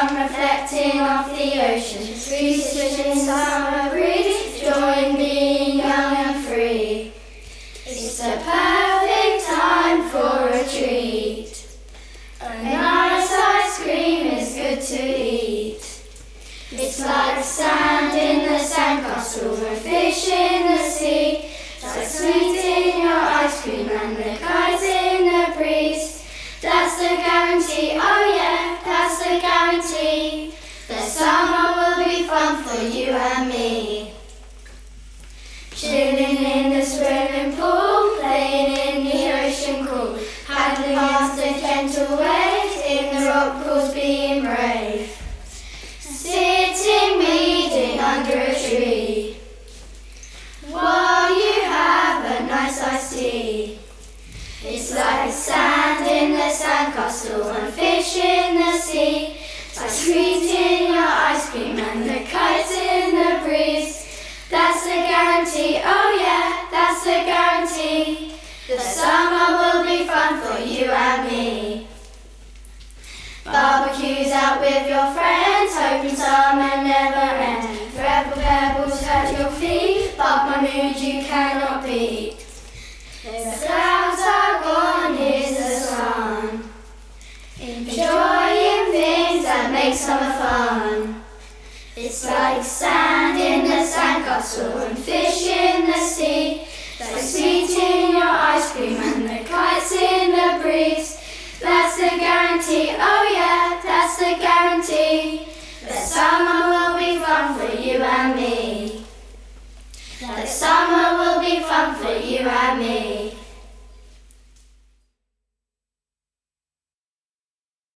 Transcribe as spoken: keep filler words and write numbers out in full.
sun reflecting off the ocean, researching summer breeze, joy in being young and free. It's the perfect time for a treat. A nice ice cream is good to eat. It's like sand in the sandcastle and fish in the sea. It's like sweet in your ice cream and the kites in the breeze. That's the guarantee, oh yeah, that's the guarantee. The summer will be fun for you and me. Chilling in the swimming pool, playing in the ocean cool, paddling past the gentle waves, in the rock pools being brave. Sitting reading under a tree, while you have a nice iced tea. It's like sand in the sandcastle and fish in the sea. It's like sweet in your ice cream and the kites in the breeze. That's the guarantee, oh yeah, that's the guarantee. The summer will be fun for you and me. Barbecues out with your friends, hoping summer never ends. Rebel pebbles hurt your feet, but my mood you cannot beat. The clouds are gone, here's the sun, enjoying things that make summer fun. It's like sand in the sandcastle and fish in the sea. It's like sweet in your ice cream and the kites in the breeze. That's the guarantee, oh yeah, that's the guarantee. The summer will be fun for you and me. The summer will be fun for you and me.